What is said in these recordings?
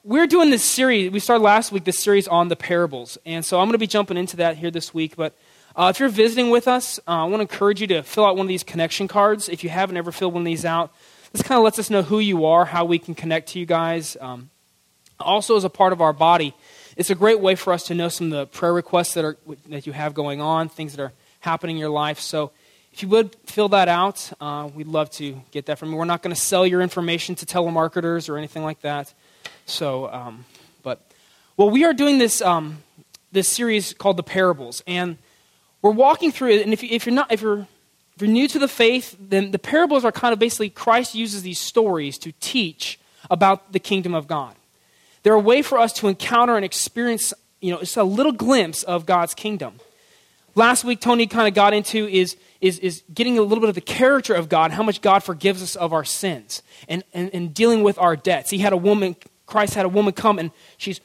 we're doing this series. We started last week, this series on the parables. And so I'm going to be jumping into that here this week. But if you're visiting with us, I want to encourage you to fill out one of these connection cards. If you haven't ever filled one of these out, this kind of lets us know who you are, how we can connect to you guys. Also, as a part of our body, it's a great way for us to know some of the prayer requests that you have going on, things that are happening in your life. So if you would fill that out, we'd love to get that from you. We're not going to sell your information to telemarketers or anything like that. So, we are doing this series called The Parables, and we're walking through it. And if you're new to the faith, then the parables are kind of basically Christ uses these stories to teach about the kingdom of God. They're a way for us to encounter and experience, it's a little glimpse of God's kingdom. Last week, Tony kind of got into is getting a little bit of the character of God, how much God forgives us of our sins, and dealing with our debts. Christ had a woman come, and she's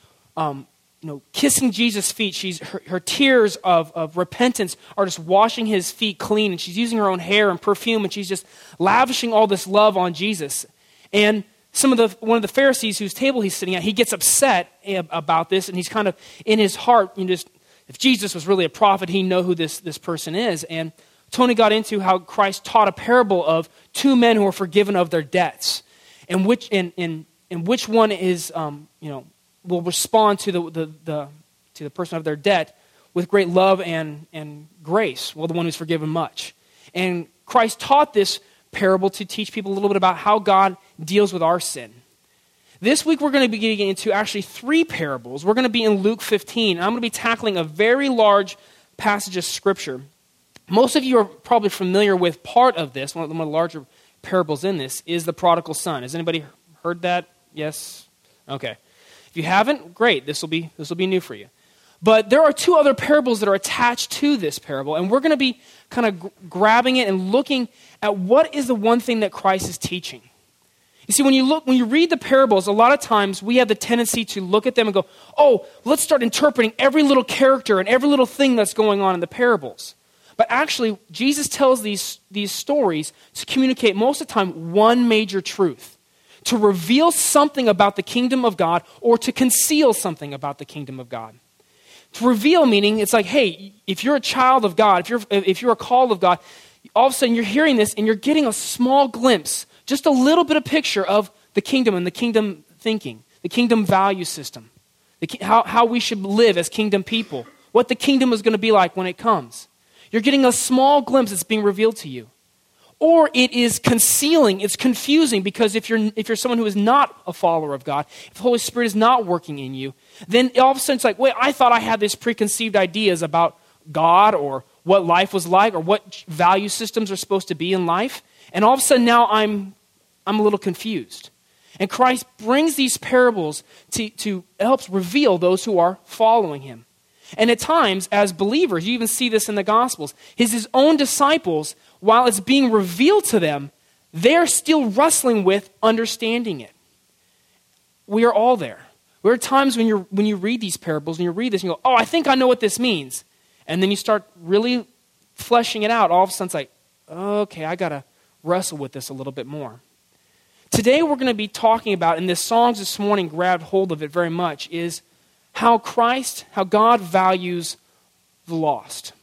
kissing Jesus' feet. Her tears of repentance are just washing his feet clean, and she's using her own hair and perfume, and she's just lavishing all this love on Jesus. And one of the Pharisees whose table he's sitting at, he gets upset about this, and he's kind of in his heart, if Jesus was really a prophet, he'd know who this person is. And Tony got into how Christ taught a parable of two men who are forgiven of their debts, and which one is will respond to the person of their debt with great love and grace. Well, the one who's forgiven much. And Christ taught this parable to teach people a little bit about how God deals with our sin. This week we're going to be getting into actually 3 parables. We're going to be in Luke 15. I'm going to be tackling a very large passage of Scripture. Most of you are probably familiar with part of this. One of the larger parables in this is the prodigal son. Has anybody heard that? Yes? Okay. If you haven't, great. This will be new for you. But there are 2 other parables that are attached to this parable, and we're going to be kind of grabbing it and looking at what is the one thing that Christ is teaching. You see, when you read the parables, a lot of times we have the tendency to look at them and go, oh, let's start interpreting every little character and every little thing that's going on in the parables. But actually, Jesus tells these stories to communicate most of the time one major truth, to reveal something about the kingdom of God or to conceal something about the kingdom of God. To reveal meaning, it's like, hey, if you're a child of God, if you're a call of God, all of a sudden you're hearing this and you're getting a small glimpse, just a little bit of picture of the kingdom and the kingdom thinking, the kingdom value system, how we should live as kingdom people, what the kingdom is going to be like when it comes. You're getting a small glimpse that's being revealed to you. Or it is concealing, it's confusing, because if you're someone who is not a follower of God, if the Holy Spirit is not working in you, then all of a sudden it's like, wait, I thought I had these preconceived ideas about God or what life was like or what value systems are supposed to be in life. And all of a sudden now I'm a little confused. And Christ brings these parables to help reveal those who are following him. And at times, as believers, you even see this in the Gospels, his own disciples, while it's being revealed to them, they're still wrestling with understanding it. We are all there. There are times when you read these parables and you read this and you go, oh, I think I know what this means. And then you start really fleshing it out. All of a sudden it's like, okay, I got to wrestle with this a little bit more. Today we're going to be talking about, and the songs this morning grabbed hold of it very much, is how God values the lost.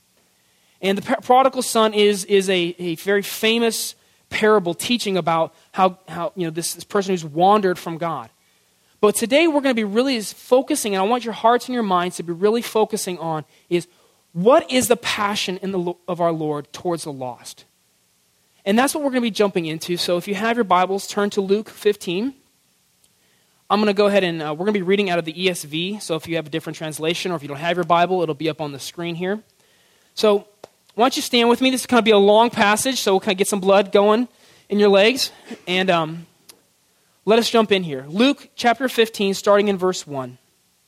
And the prodigal son is a very famous parable teaching about how this person who's wandered from God. But today we're going to be really focusing, and I want your hearts and your minds to be really focusing on, is what is the passion of our Lord towards the lost? And that's what we're going to be jumping into. So if you have your Bibles, turn to Luke 15. I'm going to go ahead and we're going to be reading out of the ESV. So if you have a different translation or if you don't have your Bible, it'll be up on the screen here. So why don't you stand with me? This is going to be a long passage, so we'll kind of get some blood going in your legs. And let us jump in here. Luke chapter 15, starting in verse 1.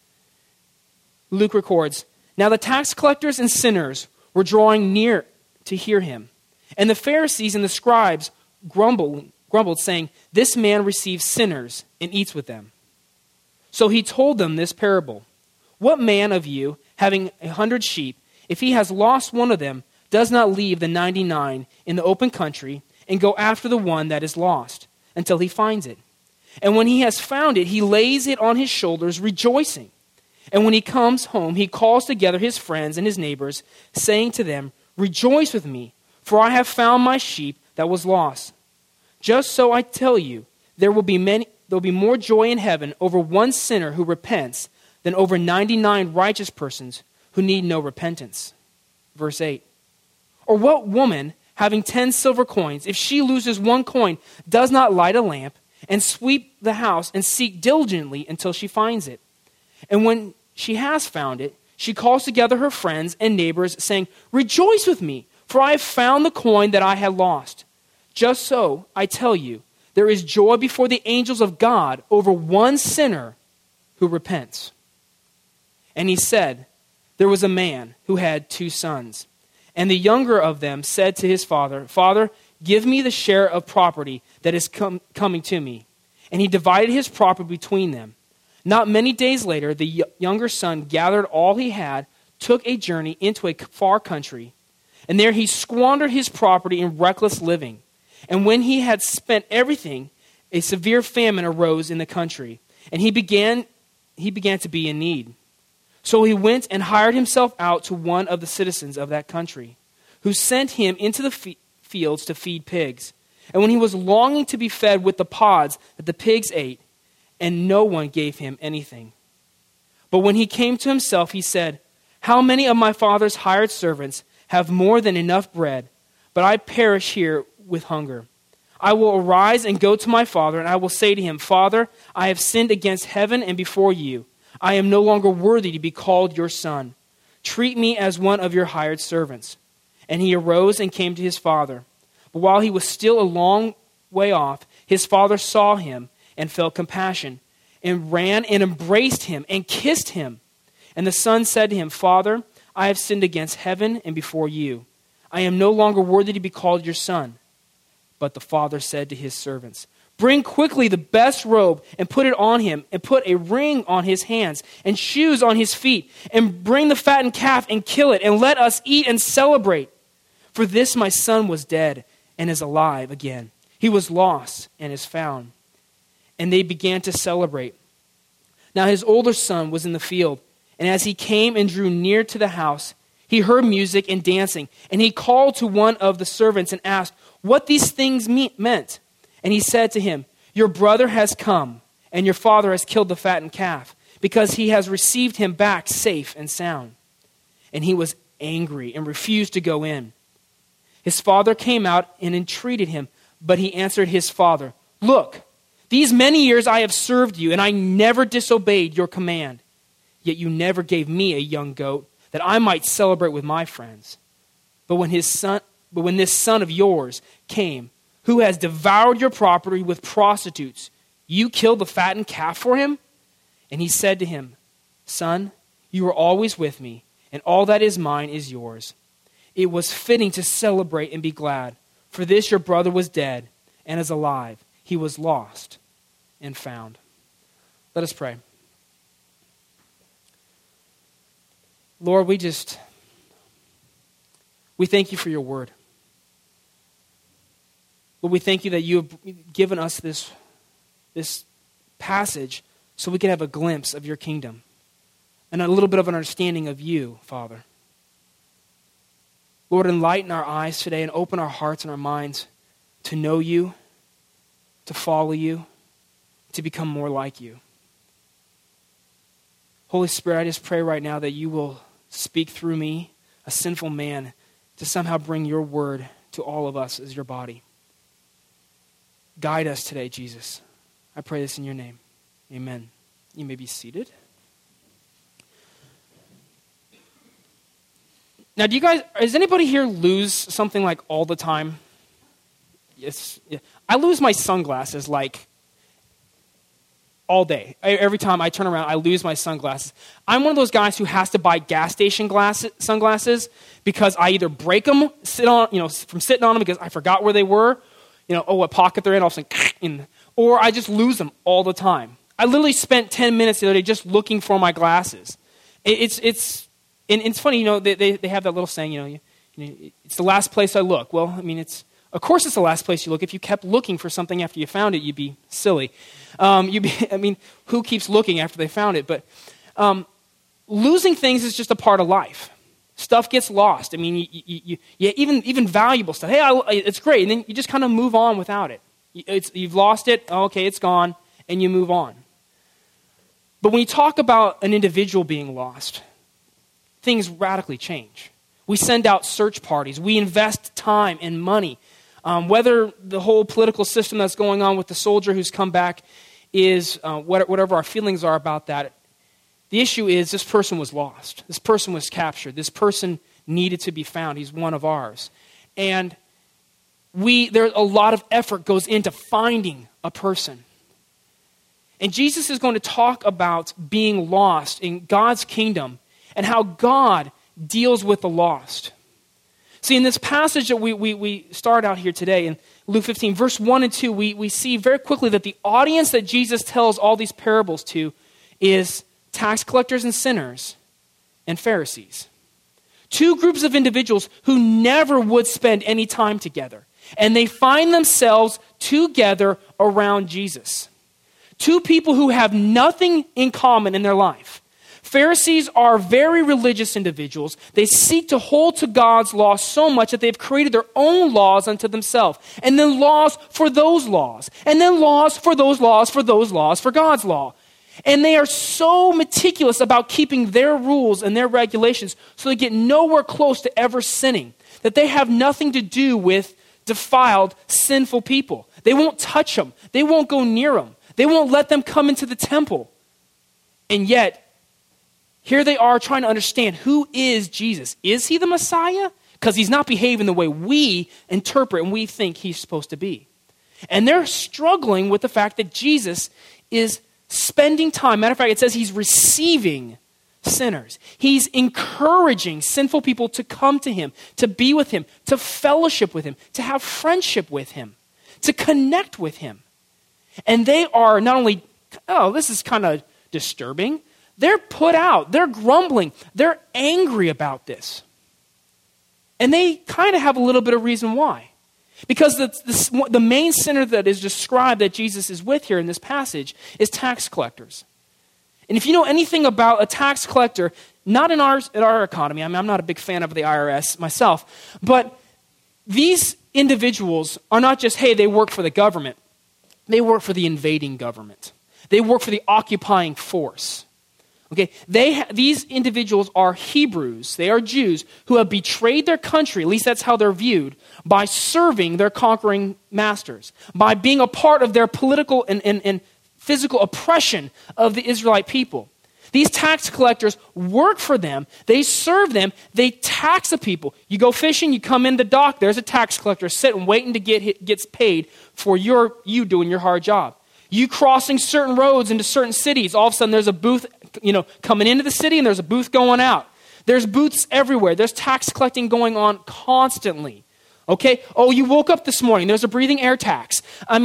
Luke records, "Now the tax collectors and sinners were drawing near to hear him. And the Pharisees and the scribes grumbled, saying, 'This man receives sinners and eats with them.' So he told them this parable. 'What man of you, having 100 sheep, if he has lost one of them, does not leave the 99 in the open country and go after the one that is lost until he finds it? And when he has found it, he lays it on his shoulders, rejoicing. And when he comes home, he calls together his friends and his neighbors, saying to them, 'Rejoice with me, for I have found my sheep that was lost.' Just so I tell you, there will be more joy in heaven over one sinner who repents than over 99 righteous persons who need no repentance." Verse 8. "Or what woman, having 10 silver coins, if she loses one coin, does not light a lamp and sweep the house and seek diligently until she finds it? And when she has found it, she calls together her friends and neighbors, saying, 'Rejoice with me, for I have found the coin that I had lost.' Just so, I tell you, there is joy before the angels of God over one sinner who repents." And he said, "There was a man who had 2 sons. And the younger of them said to his father, 'Father, give me the share of property that is coming to me.' And he divided his property between them. Not many days later, the younger son gathered all he had, took a journey into a far country, and there he squandered his property in reckless living. And when he had spent everything, a severe famine arose in the country, and he began to be in need. So he went and hired himself out to one of the citizens of that country, who sent him into the fields to feed pigs. And when he was longing to be fed with the pods that the pigs ate, and no one gave him anything. But when he came to himself, he said, 'How many of my father's hired servants have more than enough bread, but I perish here with hunger? I will arise and go to my father, and I will say to him, Father, I have sinned against heaven and before you. I am no longer worthy to be called your son. Treat me as one of your hired servants.' And he arose and came to his father. But while he was still a long way off, his father saw him and felt compassion, and ran and embraced him and kissed him. And the son said to him, 'Father, I have sinned against heaven and before you. I am no longer worthy to be called your son.' But the father said to his servants, 'Bring quickly the best robe and put it on him, and put a ring on his hands and shoes on his feet, and bring the fattened calf and kill it, and let us eat and celebrate. For this my son was dead and is alive again. He was lost and is found.' And they began to celebrate. Now his older son was in the field, and as he came and drew near to the house, he heard music and dancing, and he called to one of the servants and asked what these things meant. And he said to him, 'Your brother has come, and your father has killed the fattened calf, because he has received him back safe and sound.' And he was angry and refused to go in. His father came out and entreated him, but he answered his father, 'Look, these many years I have served you, and I never disobeyed your command. Yet you never gave me a young goat, that I might celebrate with my friends. But when this son of yours came, who has devoured your property with prostitutes, you killed the fattened calf for him?' And he said to him, 'Son, you are always with me, and all that is mine is yours. It was fitting to celebrate and be glad, for this your brother was dead and is alive. He was lost and found.'" Let us pray. Lord, we thank you for your word. Lord, we thank you that you have given us this passage so we can have a glimpse of your kingdom and a little bit of an understanding of you, Father. Lord, enlighten our eyes today and open our hearts and our minds to know you, to follow you, to become more like you. Holy Spirit, I just pray right now that you will speak through me, a sinful man, to somehow bring your word to all of us as your body. Guide us today, Jesus. I pray this in your name. Amen. You may be seated. Now, does anybody here lose something like all the time? Yes. Yeah. I lose my sunglasses like all day. Every time I turn around, I lose my sunglasses. I'm one of those guys who has to buy gas station sunglasses because I either break them, from sitting on them because I forgot where they were, what pocket they're in, all of a sudden, or I just lose them all the time. I literally spent 10 minutes the other day just looking for my glasses. It's funny, they have that little saying, it's the last place I look. Well, Of course it's the last place you look. If you kept looking for something after you found it, you'd be silly. Who keeps looking after they found it? But losing things is just a part of life. Stuff gets lost. Even valuable stuff. Hey, it's great. And then you just kind of move on without it. You've lost it. Oh, okay, it's gone. And you move on. But when you talk about an individual being lost, things radically change. We send out search parties. We invest time and money. Whether the whole political system that's going on with the soldier who's come back is whatever our feelings are about that, the issue is this person was lost. This person was captured. This person needed to be found. He's one of ours. And there's a lot of effort goes into finding a person. And Jesus is going to talk about being lost in God's kingdom and how God deals with the lost. See, in this passage that we start out here today, in Luke 15, verse 1 and 2, we see very quickly that the audience that Jesus tells all these parables to is tax collectors and sinners and Pharisees. Two groups of individuals who never would spend any time together. And they find themselves together around Jesus. Two people who have nothing in common in their life. Pharisees are very religious individuals. They seek to hold to God's law so much that they've created their own laws unto themselves. And then laws for those laws. And then laws for those laws for those laws for God's law. And they are so meticulous about keeping their rules and their regulations so they get nowhere close to ever sinning. That they have nothing to do with defiled, sinful people. They won't touch them. They won't go near them. They won't let them come into the temple. And yet, here they are trying to understand, who is Jesus? Is he the Messiah? Because he's not behaving the way we interpret and we think he's supposed to be. And they're struggling with the fact that Jesus is spending time. Matter of fact, it says he's receiving sinners. He's encouraging sinful people to come to him, to be with him, to fellowship with him, to have friendship with him, to connect with him. And they are not only, this is kind of disturbing. They're put out. They're grumbling. They're angry about this. And they kind of have a little bit of reason why. Because the main sinner that is described that Jesus is with here in this passage is tax collectors. And if you know anything about a tax collector, not in our economy, I'm not a big fan of the IRS myself, but these individuals are not just, hey, they work for the government. They work for the invading government. They work for the occupying force. Okay, these individuals are Hebrews, they are Jews who have betrayed their country, at least that's how they're viewed, by serving their conquering masters, by being a part of their political and physical oppression of the Israelite people. These tax collectors work for them, they serve them, they tax the people. You go fishing, you come in the dock, there's a tax collector sitting waiting to gets paid for you doing your hard job. You crossing certain roads into certain cities, all of a sudden there's a booth coming into the city and there's a booth going out. There's booths everywhere. There's tax collecting going on constantly. Okay? Oh, you woke up this morning. There's a breathing air tax. I'm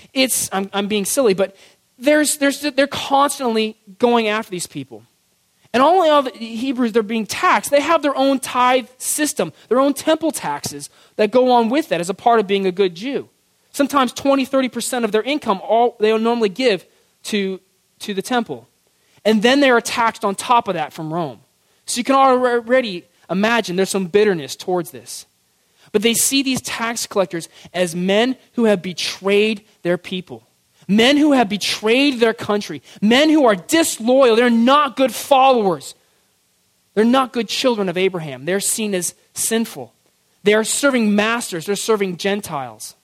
being silly, but they're constantly going after these people. And only all the Hebrews, they're being taxed. They have their own tithe system, their own temple taxes that go on with that as a part of being a good Jew. Sometimes 20, 30% of their income, they'll normally give to the temple. And then they are taxed on top of that from Rome. So you can already imagine there's some bitterness towards this. But they see these tax collectors as men who have betrayed their people. Men who have betrayed their country. Men who are disloyal. They're not good followers. They're not good children of Abraham. They're seen as sinful. They are serving masters. They're serving Gentiles.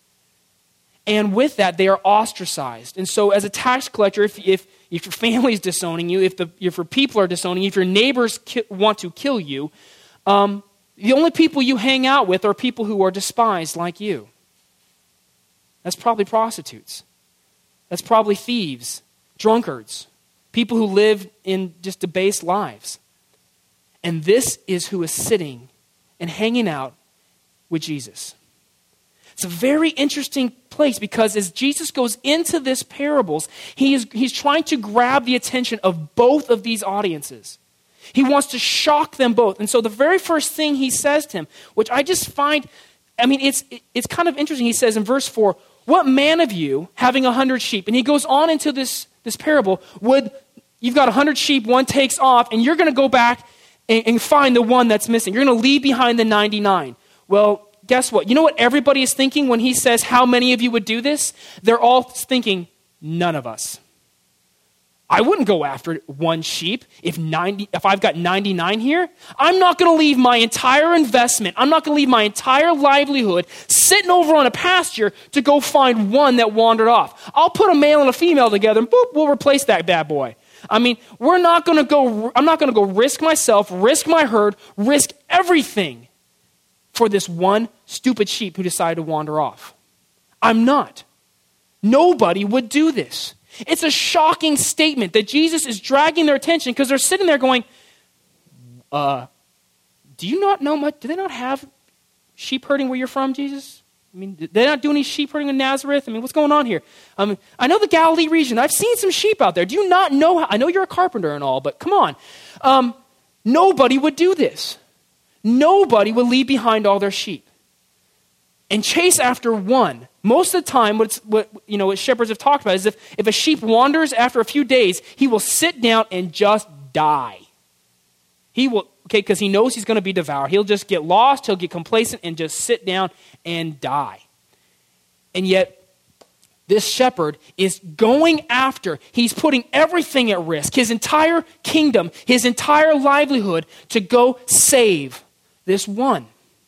And with that, they are ostracized. And so as a tax collector, if your family is disowning you, if your people are disowning you, if your neighbors want to kill you, the only people you hang out with are people who are despised like you. That's probably prostitutes. That's probably thieves, drunkards, people who live in just debased lives. And this is who is sitting and hanging out with Jesus. It's a very interesting place because as Jesus goes into this parables, he's trying to grab the attention of both of these audiences. He wants to shock them both. And so the very first thing he says to him, which I just find I mean, it's kind of interesting. He says in verse 4, what man of you having 100 sheep, and he goes on into this parable, you've got 100 sheep, one takes off, and you're going to go back and find the one that's missing. You're going to leave behind the 99. Well, guess what? You know what everybody is thinking when he says, how many of you would do this? They're all thinking, none of us. I wouldn't go after one sheep if I've got 99 here. I'm not going to leave my entire investment. I'm not going to leave my entire livelihood sitting over on a pasture to go find one that wandered off. I'll put a male and a female together and boop, we'll replace that bad boy. I mean, I'm not going to go risk myself, risk my herd, risk everything for this one stupid sheep who decided to wander off. I'm not. Nobody would do this. It's a shocking statement that Jesus is dragging their attention because they're sitting there going, do you not know much? Do they not have sheep herding where you're from, Jesus? I mean, did they not do any sheep herding in Nazareth? I mean, what's going on here? I know the Galilee region. I've seen some sheep out there. Do you not know? I know you're a carpenter and all, but come on. Nobody would do this. Nobody would leave behind all their sheep and chase after one. Most of the time, what shepherds have talked about is if a sheep wanders after a few days, he will sit down and just die. Because he knows he's going to be devoured. He'll just get lost, he'll get complacent, and just sit down and die. And yet, this shepherd is going after, he's putting everything at risk, his entire kingdom, his entire livelihood, to go save this one.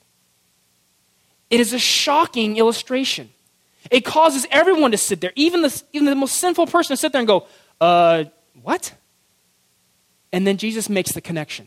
It is a shocking illustration. It causes everyone to sit there, even the most sinful person to sit there and go, what? And then Jesus makes the connection.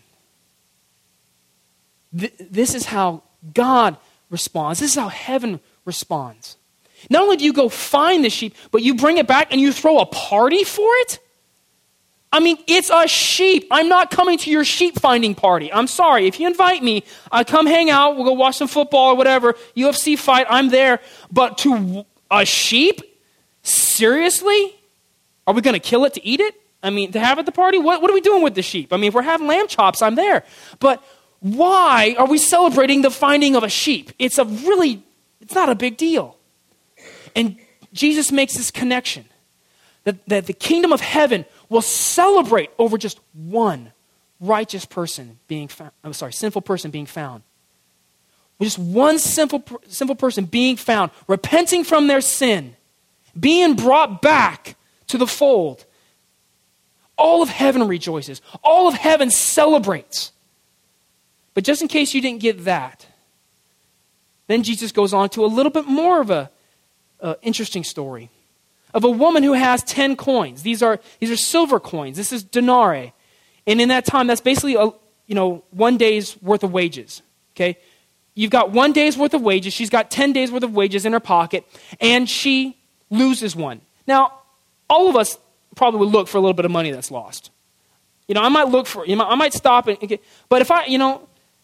This is how God responds. This is how heaven responds. Not only do you go find the sheep, but you bring it back and you throw a party for it? I mean, it's a sheep. I'm not coming to your sheep finding party. I'm sorry. If you invite me, I come hang out, we'll go watch some football or whatever, UFC fight, I'm there. But to a sheep? Seriously? Are we going to kill it to eat it? I mean, to have at the party? What are we doing with the sheep? I mean, if we're having lamb chops, I'm there. But why are we celebrating the finding of a sheep? It's not a big deal. And Jesus makes this connection that the kingdom of heaven will celebrate over just one righteous person being found. Sinful person being found. Just one sinful person being found, repenting from their sin, being brought back to the fold. All of heaven rejoices. All of heaven celebrates. But just in case you didn't get that, then Jesus goes on to a little bit more of a interesting story of a woman who has 10 coins. These are silver coins. This is denarii. And in that time, that's basically 1 day's worth of wages. Okay? You've got 1 day's worth of wages. She's got 10 days worth of wages in her pocket, and she loses one. Now, all of us probably would look for a little bit of money that's lost. I might look for, I might stop but if I'm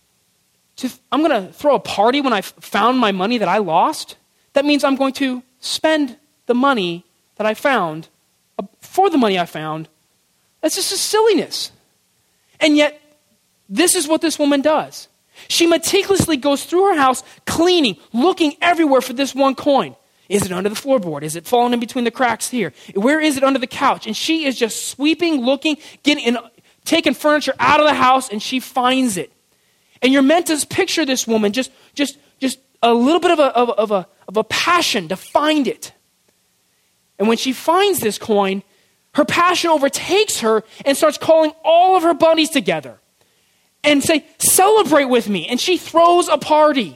going to throw a party when I found my money that I lost, that means I'm going to spend the money that I found for the money I found. That's just a silliness. And yet, this is what this woman does. She meticulously goes through her house, cleaning, looking everywhere for this one coin. Is it under the floorboard? Is it falling in between the cracks here? Where is it under the couch? And she is just sweeping, looking, taking furniture out of the house, and she finds it. And you're meant to picture this woman just a little bit of a passion to find it. And when she finds this coin, her passion overtakes her and starts calling all of her buddies together and say, celebrate with me. And she throws a party.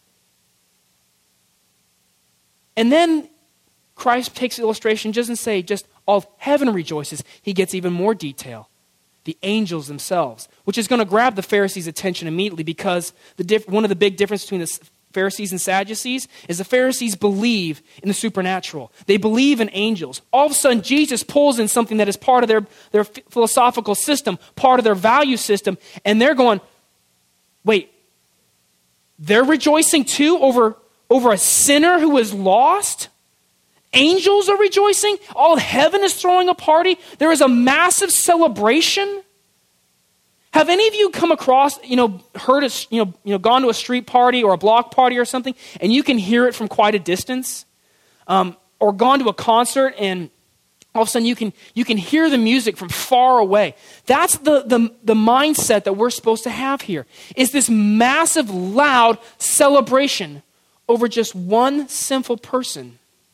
And then Christ takes the illustration, doesn't say just all heaven rejoices. He gets even more detail. The angels themselves, which is going to grab the Pharisees' attention immediately because one of the big differences between the Pharisees and Sadducees is the Pharisees believe in the supernatural. They believe in angels. All of a sudden, Jesus pulls in something that is part of their philosophical system, part of their value system, and they're going, wait, they're rejoicing too over a sinner who is lost? Angels are rejoicing? All of heaven is throwing a party? There is a massive celebration? Have any of you come across, heard gone to a street party or a block party or something, and you can hear it from quite a distance? Or gone to a concert and all of a sudden you can hear the music from far away. That's the mindset that we're supposed to have here, is this massive, loud celebration over just one sinful person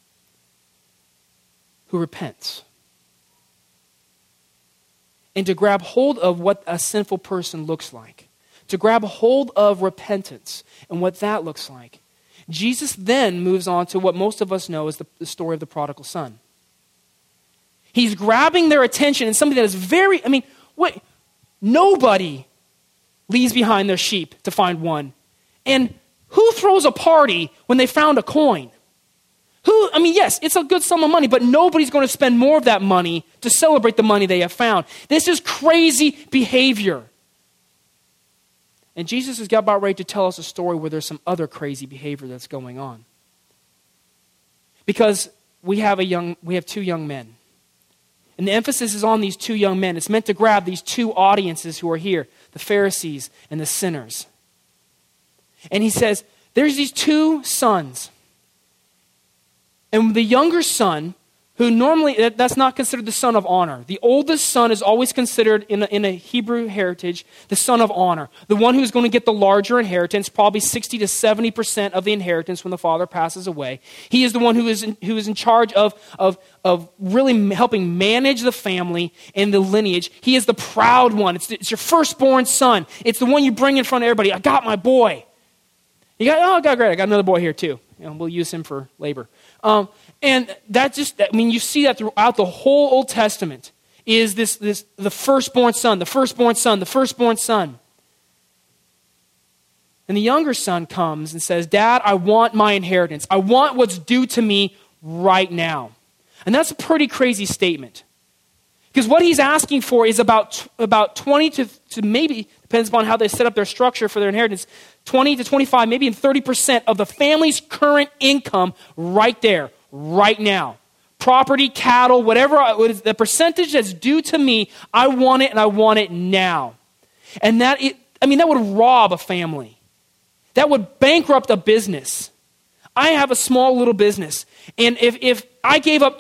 who repents. And to grab hold of what a sinful person looks like, to grab hold of repentance and what that looks like. Jesus then moves on to what most of us know as the story of the prodigal son. He's grabbing their attention in something that is nobody leaves behind their sheep to find one. And who throws a party when they found a coin? Yes, it's a good sum of money, but nobody's going to spend more of that money to celebrate the money they have found. This is crazy behavior. And Jesus is about ready to tell us a story where there's some other crazy behavior that's going on. Because we have two young men. And the emphasis is on these two young men. It's meant to grab these two audiences who are here, the Pharisees and the sinners. And he says, there's these two sons. And the younger son, who normally, that's not considered the son of honor. The oldest son is always considered, in a Hebrew heritage, the son of honor. The one who's going to get the larger inheritance, probably 60 to 70% of the inheritance when the father passes away. He is the one who is in charge of really helping manage the family and the lineage. He is the proud one. It's your firstborn son. It's the one you bring in front of everybody. I got my boy. Great. I got another boy here too. We'll use him for labor. And you see that throughout the whole Old Testament is the firstborn son, the firstborn son, the firstborn son. And the younger son comes and says, Dad, I want my inheritance. I want what's due to me right now. And that's a pretty crazy statement. Because what he's asking for is about 20 to maybe, depends upon how they set up their structure for their inheritance, 20 to 25, maybe 30% of the family's current income right there, right now. Property, cattle, whatever, the percentage that's due to me, I want it and I want it now. And that would rob a family. That would bankrupt a business. I have a small little business. And if I gave up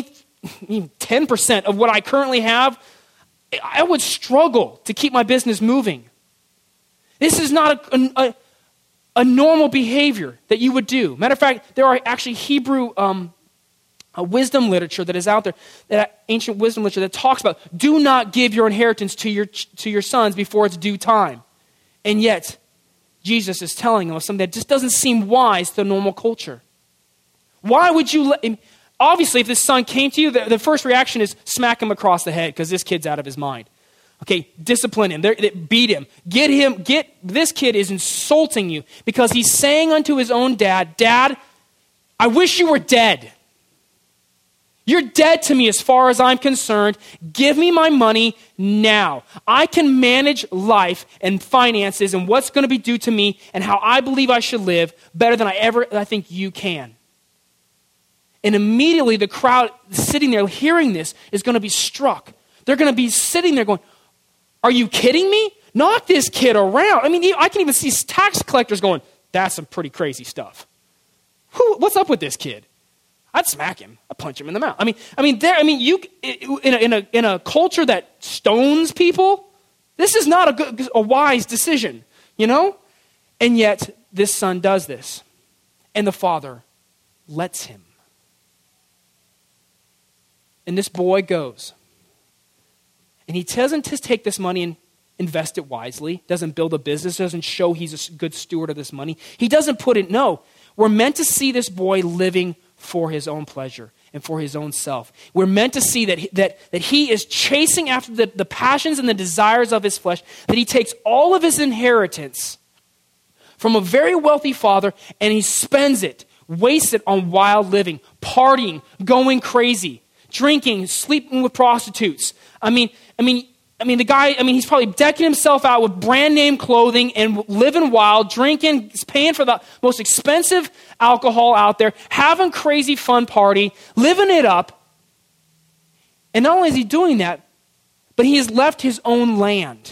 10% of what I currently have, I would struggle to keep my business moving. This is not a normal behavior that you would do. Matter of fact, there are actually Hebrew wisdom literature that is out there, that ancient wisdom literature that talks about, do not give your inheritance to your sons before it's due time. And yet, Jesus is telling us something that just doesn't seem wise to normal culture. Why would you obviously, if this son came to you, the first reaction is smack him across the head because this kid's out of his mind. Okay, discipline him, beat him. This kid is insulting you because he's saying unto his own dad, Dad, I wish you were dead. You're dead to me as far as I'm concerned. Give me my money now. I can manage life and finances and what's going to be due to me and how I believe I should live better than I think you can. And immediately the crowd sitting there hearing this is going to be struck. They're going to be sitting there going, are you kidding me? Knock this kid around. I can even see tax collectors going, that's some pretty crazy stuff. What's up with this kid? I'd smack him. I'd punch him in the mouth. You in a culture that stones people, this is not a wise decision, And yet this son does this, and the father lets him. And this boy goes. And he doesn't just take this money and invest it wisely, doesn't build a business, doesn't show he's a good steward of this money. He doesn't put it, no. We're meant to see this boy living for his own pleasure and for his own self. We're meant to see that he is chasing after the passions and the desires of his flesh, that he takes all of his inheritance from a very wealthy father and he spends it, wastes it on wild living, partying, going crazy, drinking, sleeping with prostitutes. The guy, he's probably decking himself out with brand name clothing and living wild, drinking, paying for the most expensive alcohol out there, having crazy fun party, living it up. And not only is he doing that, but he has left his own land.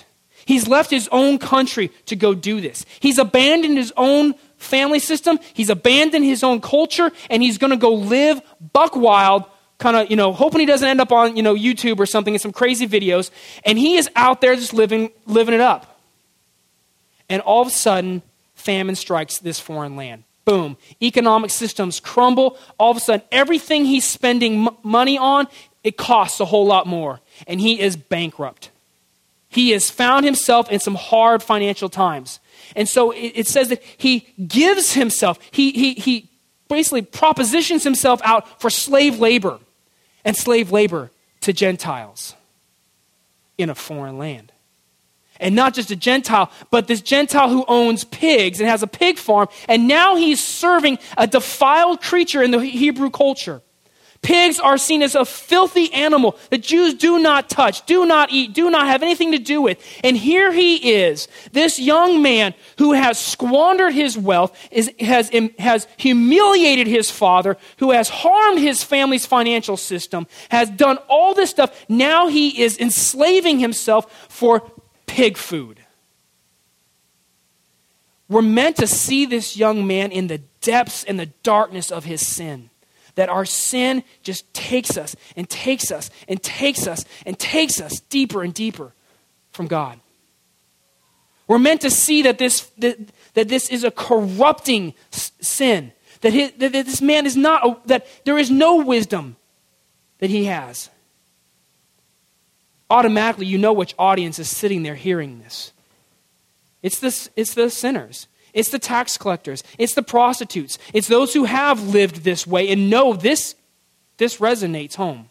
He's left his own country to go do this. He's abandoned his own family system. He's abandoned his own culture, and he's going to go live buck wild, kind of, hoping he doesn't end up on, YouTube or something in some crazy videos. And he is out there just living it up. And all of a sudden, famine strikes this foreign land. Boom. Economic systems crumble. All of a sudden, everything he's spending money on, it costs a whole lot more. And he is bankrupt. He has found himself in some hard financial times. And so it says that he gives himself, he basically propositions himself out for slave labor to Gentiles in a foreign land. And not just a Gentile, but this Gentile who owns pigs and has a pig farm, and now he's serving a defiled creature in the Hebrew culture. Pigs are seen as a filthy animal that Jews do not touch, do not eat, do not have anything to do with. And here he is, this young man who has squandered his wealth, has humiliated his father, who has harmed his family's financial system, has done all this stuff. Now he is enslaving himself for pig food. We're meant to see this young man in the depths and the darkness of his sin. That our sin just takes us and takes us and takes us and takes us deeper and deeper from God. We're meant to see that this is a corrupting sin. That this man is not, that there is no wisdom that he has. Automatically, you know which audience is sitting there hearing this. It's the sinners. It's the tax collectors. It's the prostitutes. It's those who have lived this way and know this resonates home.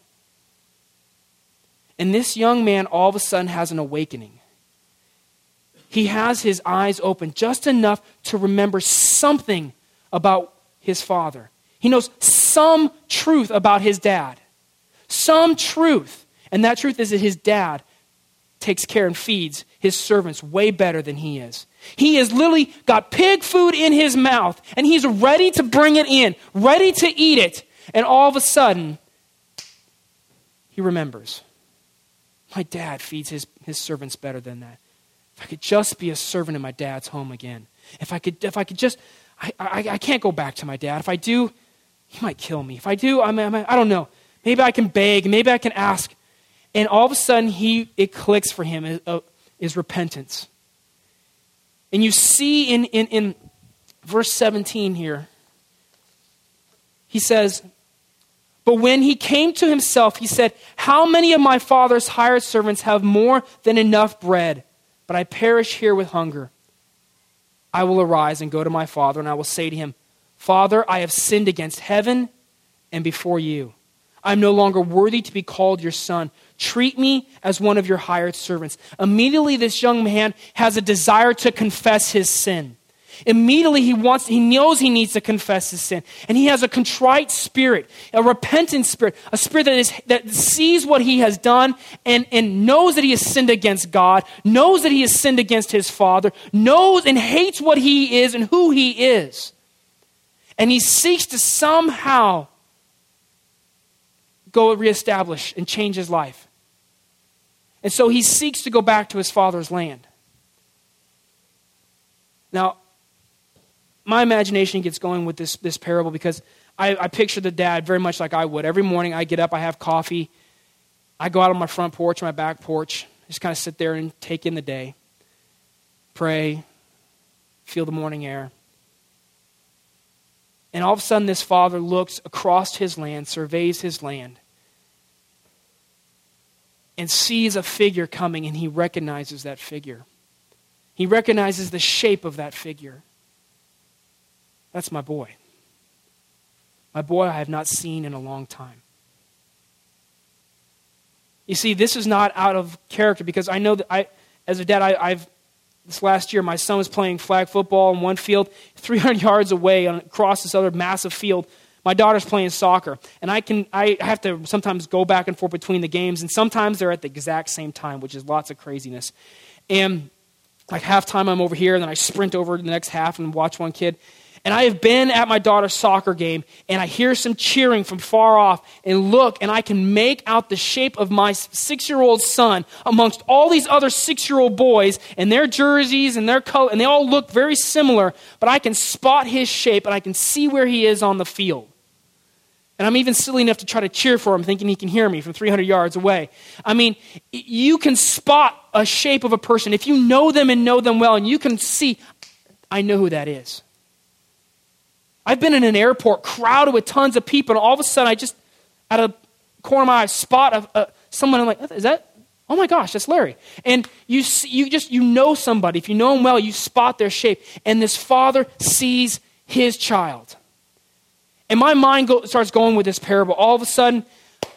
And this young man all of a sudden has an awakening. He has his eyes open just enough to remember something about his father. He knows some truth about his dad. Some truth. And that truth is that his dad takes care and feeds his servants way better than he is. He has literally got pig food in his mouth, and he's ready to bring it in, ready to eat it. And all of a sudden, he remembers, my dad feeds his servants better than that. If I could just be a servant in my dad's home again. If I could just, I can't go back to my dad. If I do, he might kill me. If I do, I don't know. Maybe I can beg, maybe I can ask. And all of a sudden, it clicks for him, is repentance. And you see in verse 17 here, he says, but when he came to himself, he said, how many of my father's hired servants have more than enough bread, but I perish here with hunger? I will arise and go to my father, and I will say to him, Father, I have sinned against heaven and before you. I'm no longer worthy to be called your son. Treat me as one of your hired servants. Immediately, this young man has a desire to confess his sin. Immediately, he knows he needs to confess his sin. And he has a contrite spirit, a repentant spirit, a spirit that sees what he has done and knows that he has sinned against God, knows that he has sinned against his father, knows and hates what he is and who he is. And he seeks to somehow go reestablish and change his life. And so he seeks to go back to his father's land. Now, my imagination gets going with this parable because I picture the dad very much like I would. Every morning I get up, I have coffee, I go out on my front porch, my back porch, just kind of sit there and take in the day, pray, feel the morning air. And all of a sudden this father looks across his land, surveys his land, and sees a figure coming, and he recognizes that figure. He recognizes the shape of that figure. That's my boy. My boy I have not seen in a long time. You see, this is not out of character because I know that as a dad, this last year, my son was playing flag football in one field, 300 yards away across this other massive field. My daughter's playing soccer, and I have to sometimes go back and forth between the games, and sometimes they're at the exact same time, which is lots of craziness. And like halftime, I'm over here, and then I sprint over to the next half and watch one kid. And I have been at my daughter's soccer game, and I hear some cheering from far off, and look, and I can make out the shape of my 6-year-old son amongst all these other 6-year-old boys and their jerseys and their color, and they all look very similar, but I can spot his shape, and I can see where he is on the field. And I'm even silly enough to try to cheer for him, thinking he can hear me from 300 yards away. I mean, you can spot a shape of a person. If you know them and know them well, and you can see, I know who that is. I've been in an airport crowded with tons of people, and all of a sudden I just, out of the corner of my eye, spot someone. I'm like, is that? Oh my gosh, that's Larry. And you know somebody. If you know him well, you spot their shape. And this father sees his child. And my mind starts going with this parable. All of a sudden,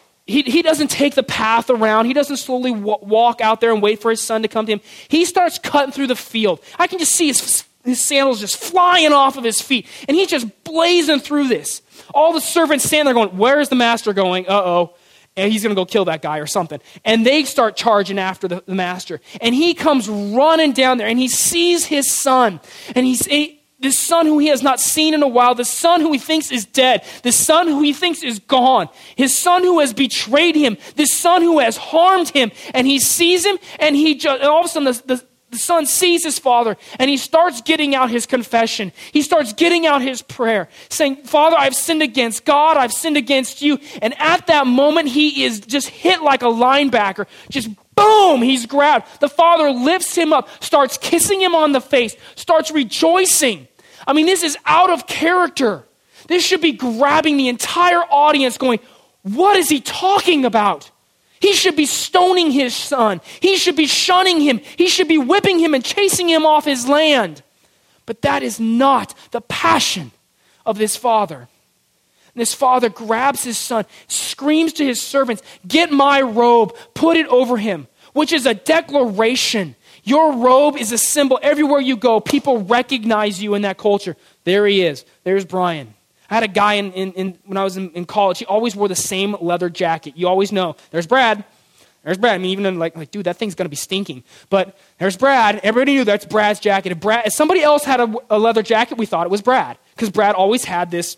he doesn't take the path around. He doesn't slowly walk out there and wait for his son to come to him. He starts cutting through the field. I can just see his sandals just flying off of his feet. And he's just blazing through this. All the servants stand there going, where is the master going? Uh-oh. And he's going to go kill that guy or something. And they start charging after the master. And he comes running down there, and he sees his son. And this son who he has not seen in a while, the son who he thinks is dead, the son who he thinks is gone, his son who has betrayed him, this son who has harmed him. And he sees him, and all of a sudden the son sees his father, and he starts getting out his confession. He starts getting out his prayer, saying, Father, I've sinned against God. I've sinned against you. And at that moment, he is just hit like a linebacker. Just boom, he's grabbed. The father lifts him up, starts kissing him on the face, starts rejoicing. I mean, this is out of character. This should be grabbing the entire audience going, what is he talking about? He should be stoning his son. He should be shunning him. He should be whipping him and chasing him off his land. But that is not the passion of this father. And this father grabs his son, screams to his servants, get my robe, put it over him, which is a declaration. Your robe is a symbol. Everywhere you go, people recognize you in that culture. There he is. There's Brian. I had a guy when I was in college. He always wore the same leather jacket. You always know. There's Brad. There's Brad. I mean, even like dude, that thing's going to be stinking. But there's Brad. Everybody knew that's Brad's jacket. If somebody else had a leather jacket, we thought it was Brad. Because Brad always had this.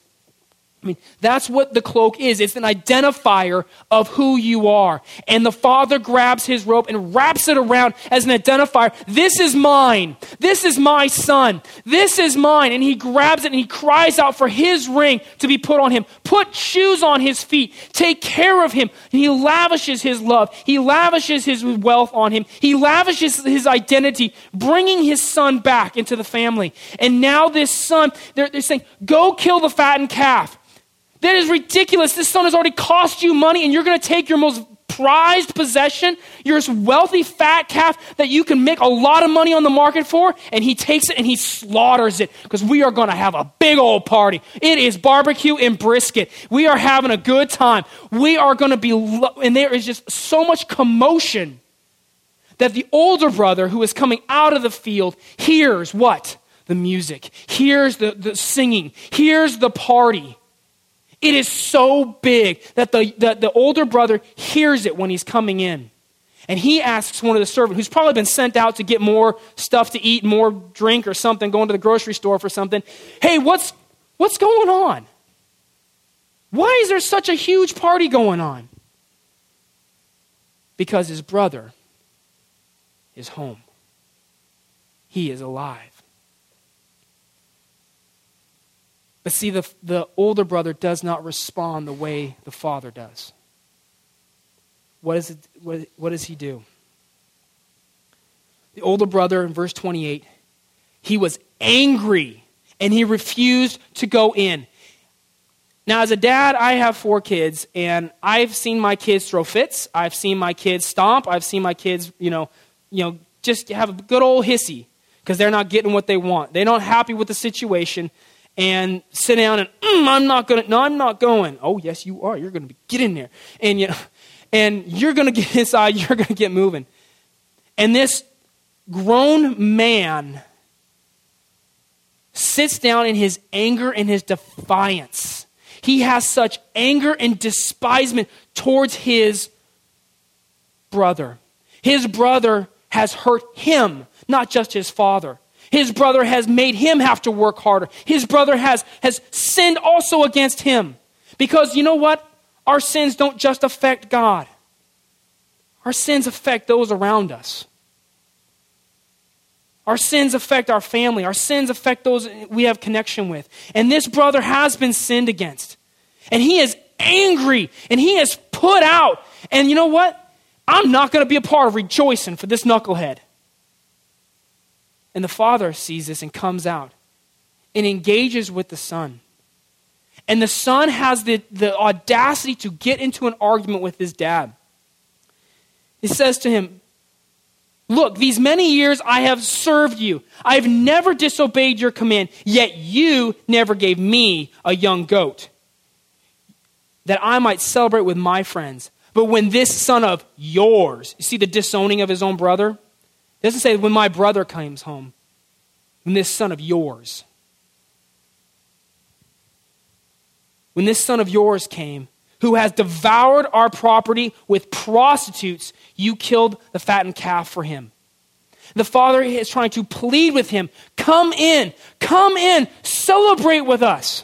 I mean, that's what the cloak is. It's an identifier of who you are. And the father grabs his robe and wraps it around as an identifier. This is mine. This is my son. This is mine. And he grabs it and he cries out for his ring to be put on him. Put shoes on his feet. Take care of him. And he lavishes his love. He lavishes his wealth on him. He lavishes his identity, bringing his son back into the family. And now this son, they're saying, go kill the fattened calf. That is ridiculous. This son has already cost you money, and you're going to take your most prized possession, your wealthy fat calf that you can make a lot of money on the market for, and he takes it and he slaughters it because we are going to have a big old party. It is barbecue and brisket. We are having a good time. We are going to be, and there is just so much commotion that the older brother who is coming out of the field hears what? The music, hears the singing, hears the party. It is so big that the older brother hears it when he's coming in. And he asks one of the servants, who's probably been sent out to get more stuff to eat, more drink or something, going to the grocery store for something. Hey, what's going on? Why is there such a huge party going on? Because his brother is home. He is alive. But see, the older brother does not respond the way the father does. What does he do? The older brother, in verse 28, he was angry and he refused to go in. Now, as a dad, I have 4 kids, and I've seen my kids throw fits. I've seen my kids stomp. I've seen my kids, just have a good old hissy because they're not getting what they want. They're not happy with the situation. And sit down and, I'm not going. Oh, yes, you are. You're going to get in there. And you're going to get inside. You're going to get moving. And this grown man sits down in his anger and his defiance. He has such anger and despisement towards his brother. His brother has hurt him, not just his father. His brother has made him have to work harder. His brother has sinned also against him. Because you know what? Our sins don't just affect God. Our sins affect those around us. Our sins affect our family. Our sins affect those we have connection with. And this brother has been sinned against. And he is angry. And he is put out. And you know what? I'm not going to be a part of rejoicing for this knucklehead. And the father sees this and comes out and engages with the son. And the son has the audacity to get into an argument with his dad. He says to him, look, these many years I have served you. I have never disobeyed your command, yet you never gave me a young goat that I might celebrate with my friends. But when this son of yours, you see the disowning of his own brother? It doesn't say when my brother comes home. When this son of yours. When this son of yours came, who has devoured our property with prostitutes, you killed the fattened calf for him. The father is trying to plead with him, come in, celebrate with us.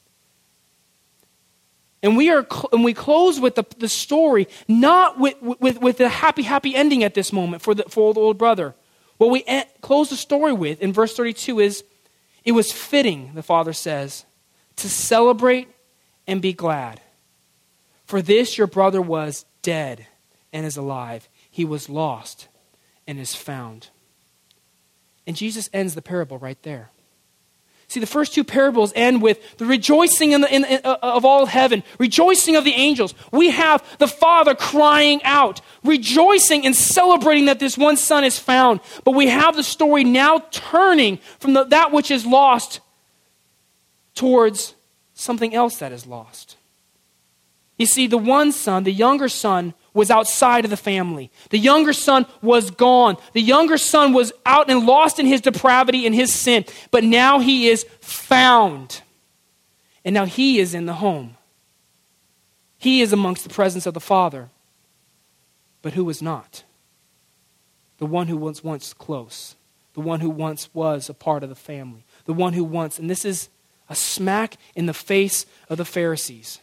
And we close with the story, not with a happy ending at this moment for the old brother. What we close the story with in verse 32 is, it was fitting, the father says, to celebrate and be glad. For this your brother was dead and is alive. He was lost and is found. And Jesus ends the parable right there. See, the first two parables end with the rejoicing of all heaven, rejoicing of the angels. We have the Father crying out, rejoicing and celebrating that this one son is found. But we have the story now turning from that which is lost towards something else that is lost. You see, the one son, the younger son, was outside of the family. The younger son was gone. The younger son was out and lost in his depravity and his sin. But now he is found. And now he is in the home. He is amongst the presence of the Father. But who was not? The one who was once close. The one who once was a part of the family. The one who once, and this is a smack in the face of the Pharisees,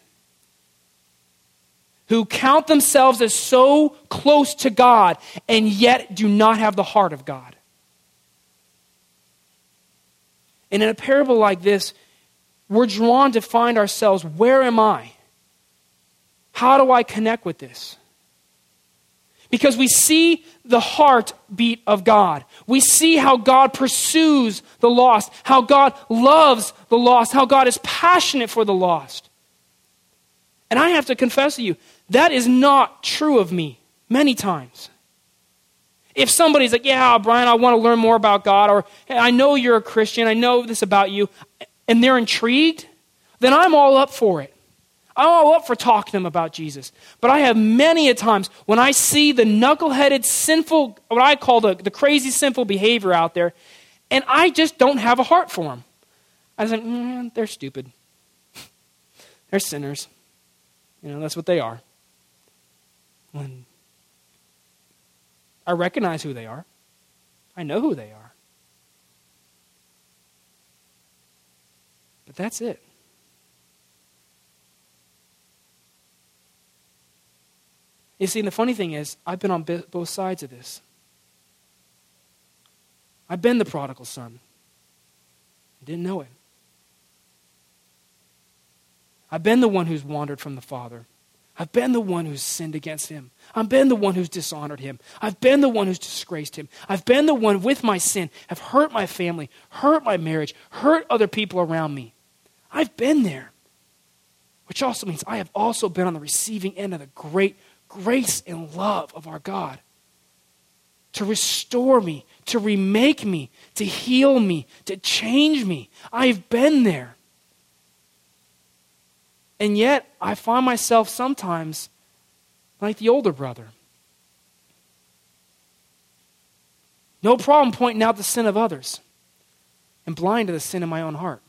who count themselves as so close to God and yet do not have the heart of God. And in a parable like this, we're drawn to find ourselves, where am I? How do I connect with this? Because we see the heartbeat of God. We see how God pursues the lost, how God loves the lost, how God is passionate for the lost. And I have to confess to you, that is not true of me many times. If somebody's like, yeah, Brian, I want to learn more about God, or hey, I know you're a Christian, I know this about you, and they're intrigued, then I'm all up for it. I'm all up for talking to them about Jesus. But I have many a times when I see the knuckleheaded, sinful, what I call the crazy, sinful behavior out there, and I just don't have a heart for them. I was like, they're stupid. They're sinners. That's what they are. When I recognize who they are. I know who they are. But that's it. You see, the funny thing is, I've been on both sides of this. I've been the prodigal son. I didn't know it. I've been the one who's wandered from the Father. I've been the one who's sinned against him. I've been the one who's dishonored him. I've been the one who's disgraced him. I've been the one with my sin, have hurt my family, hurt my marriage, hurt other people around me. I've been there. Which also means I have also been on the receiving end of the great grace and love of our God. To restore me, to remake me, to heal me, to change me. I've been there. And yet, I find myself sometimes like the older brother. No problem pointing out the sin of others and blind to the sin in my own heart.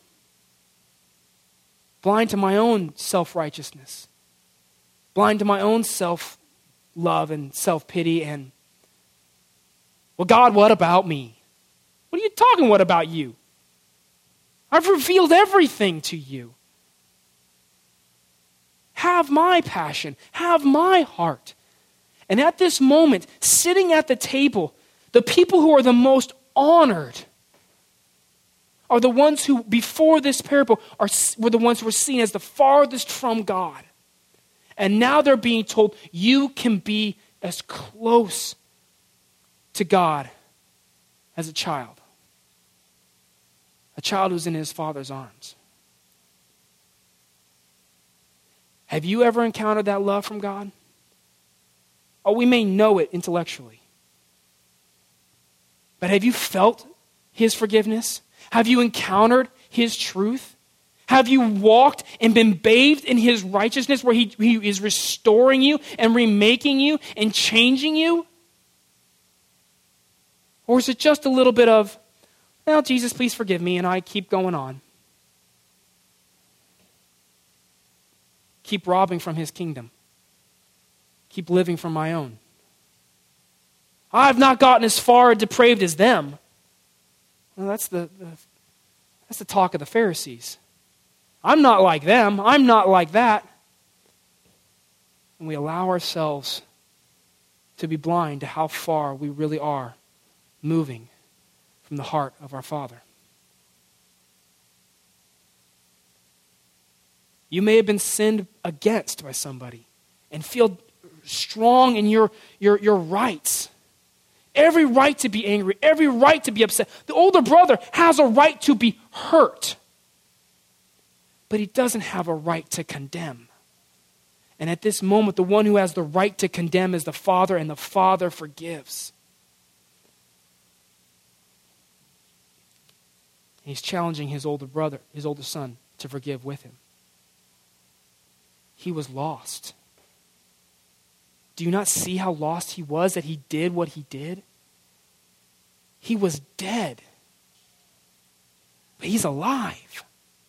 Blind to my own self-righteousness. Blind to my own self-love and self-pity and, well, God, what about me? What are you talking about you? I've revealed everything to you. Have my passion. Have my heart. And at this moment, sitting at the table, the people who are the most honored are the ones who, before this parable, were the ones who were seen as the farthest from God. And now they're being told, you can be as close to God as a child. A child who's in his father's arms. Have you ever encountered that love from God? Oh, we may know it intellectually. But have you felt his forgiveness? Have you encountered his truth? Have you walked and been bathed in his righteousness where he is restoring you and remaking you and changing you? Or is it just a little bit of, well, Jesus, please forgive me, and I keep going on? Keep robbing from his kingdom. Keep living from my own. I've not gotten as far depraved as them. Well, that's the talk of the Pharisees. I'm not like them. I'm not like that. And we allow ourselves to be blind to how far we really are moving from the heart of our Father. You may have been sinned against by somebody and feel strong in your rights. Every right to be angry, every right to be upset. The older brother has a right to be hurt, but he doesn't have a right to condemn. And at this moment, the one who has the right to condemn is the Father, and the Father forgives. He's challenging his older brother, his older son, to forgive with him. He was lost. Do you not see how lost he was, that he did what he did? He was dead, but he's alive.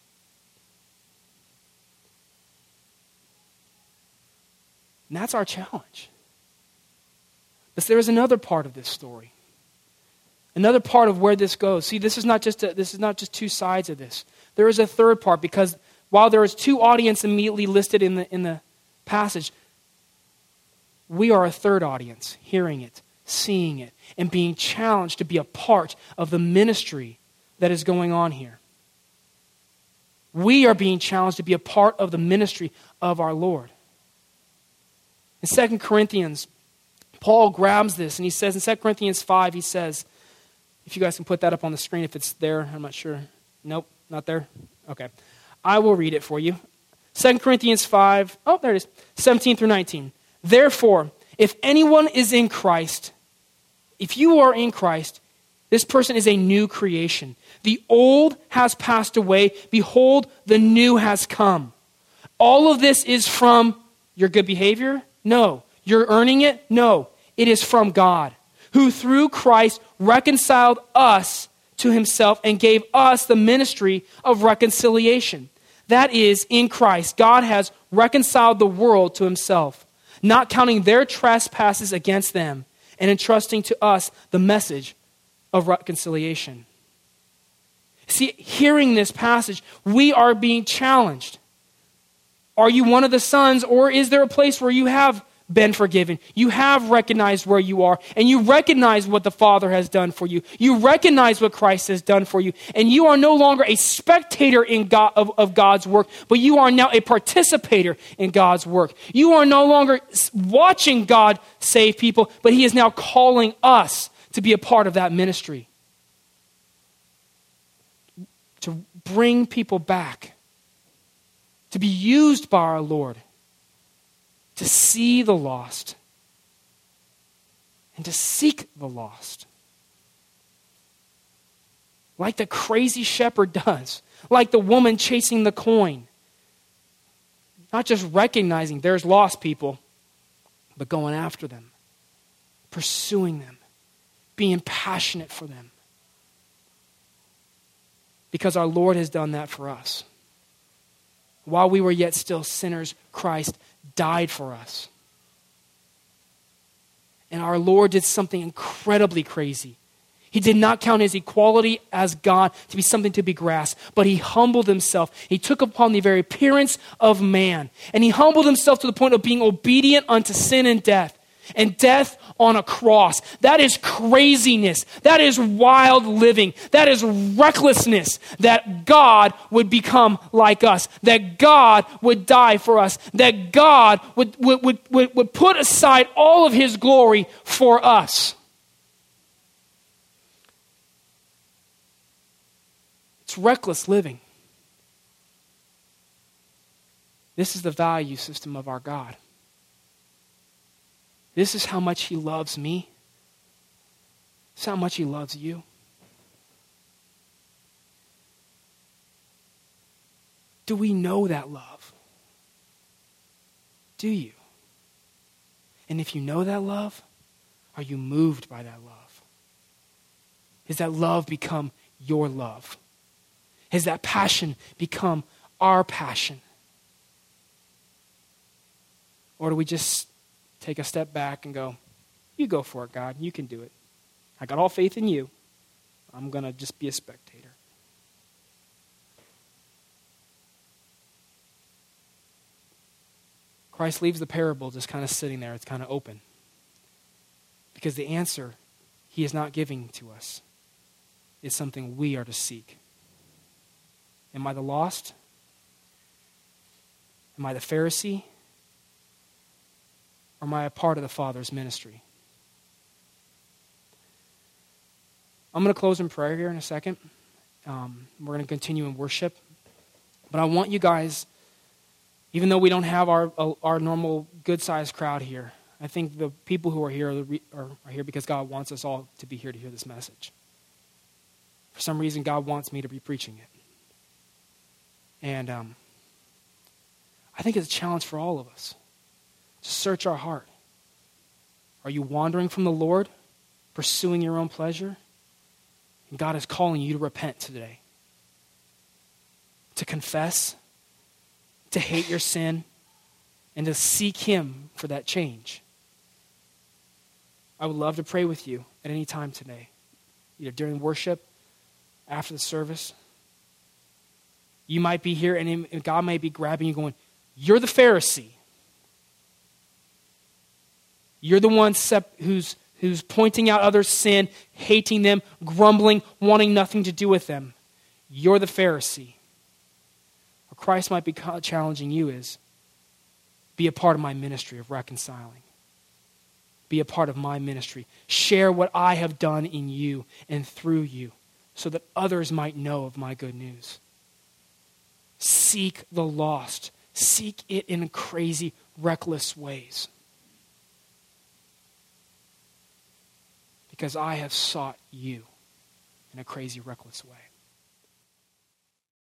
And that's our challenge. But there is another part of this story. Another part of where this goes. See, this is not just two sides of this. There is a third part, because while there is two audiences immediately listed in the passage, we are a third audience, hearing it, seeing it, and being challenged to be a part of the ministry that is going on here. We are being challenged to be a part of the ministry of our Lord. In 2 Corinthians, Paul grabs this, and he says in 2 Corinthians 5, he says, if you guys can put that up on the screen if it's there, I'm not sure. Nope, not there? Okay. I will read it for you. 2 Corinthians 5, oh, there it is, 17 through 19. Therefore, if anyone is in Christ, if you are in Christ, this person is a new creation. The old has passed away. Behold, the new has come. All of this is from your good behavior? No. You're earning it? No. It is from God, who through Christ reconciled us to himself and gave us the ministry of reconciliation. That is, in Christ, God has reconciled the world to himself, not counting their trespasses against them, and entrusting to us the message of reconciliation. See, hearing this passage, we are being challenged. Are you one of the sons, or is there a place where you have been forgiven? You have recognized where you are, and you recognize what the Father has done for you. You recognize what Christ has done for you, and you are no longer a spectator in God, of God's work, but you are now a participator in God's work. You are no longer watching God save people, but he is now calling us to be a part of that ministry, to bring people back, to be used by our Lord, to see the lost, and to seek the lost. Like the crazy shepherd does, like the woman chasing the coin. Not just recognizing there's lost people, but going after them, pursuing them, being passionate for them. Because our Lord has done that for us. While we were yet still sinners, Christ died for us. And our Lord did something incredibly crazy. He did not count his equality as God to be something to be grasped, but he humbled himself. He took upon the very appearance of man, and he humbled himself to the point of being obedient unto sin and death on a cross. That is craziness. That is wild living. That is recklessness, that God would become like us, that God would die for us, that God would put aside all of his glory for us. It's reckless living. This is the value system of our God. This is how much he loves me. This is how much he loves you. Do we know that love? Do you? And if you know that love, are you moved by that love? Has that love become your love? Has that passion become our passion? Or do we just take a step back and go, you go for it, God. You can do it. I got all faith in you. I'm going to just be a spectator. Christ leaves the parable just kind of sitting there. It's kind of open. Because the answer he is not giving to us is something we are to seek. Am I the lost? Am I the Pharisee? Or am I a part of the Father's ministry? I'm going to close in prayer here in a second. We're going to continue in worship. But I want you guys, even though we don't have our normal good-sized crowd here, I think the people who are here are here because God wants us all to be here to hear this message. For some reason, God wants me to be preaching it. And I think it's a challenge for all of us to search our heart. Are you wandering from the Lord, pursuing your own pleasure? And God is calling you to repent today, to confess, to hate your sin, and to seek him for that change. I would love to pray with you at any time today, either during worship, after the service. You might be here and God may be grabbing you going, you're the Pharisee. You're the one who's pointing out others' sin, hating them, grumbling, wanting nothing to do with them. You're the Pharisee. What Christ might be challenging you is, be a part of my ministry of reconciling. Be a part of my ministry. Share what I have done in you and through you so that others might know of my good news. Seek the lost. Seek it in crazy, reckless ways. Because I have sought you in a crazy, reckless way.